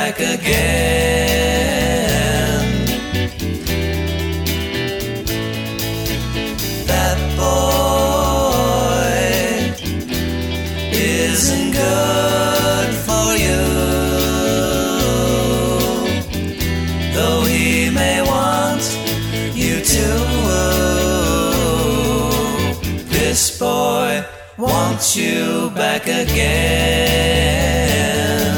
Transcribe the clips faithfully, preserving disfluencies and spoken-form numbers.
back again. That boy isn't good for you, though he may want you to. This boy wants you back again.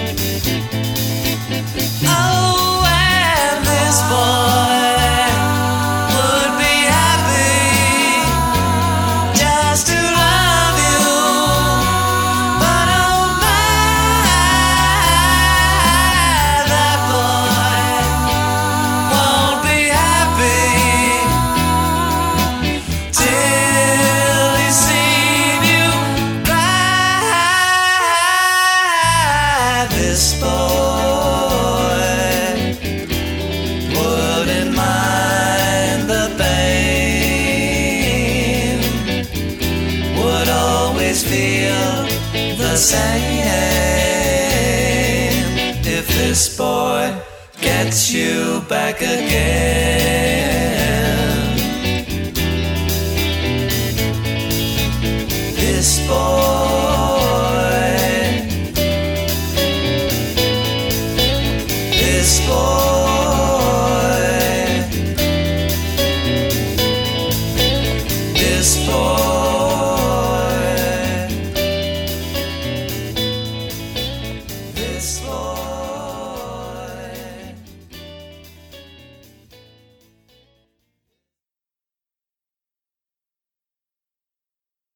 Oh, and this boy would be happy just to love you, but oh my, that boy won't be happy till he's seen you cry. This boy wouldn't mind the pain, would always feel the same if this boy gets you back again.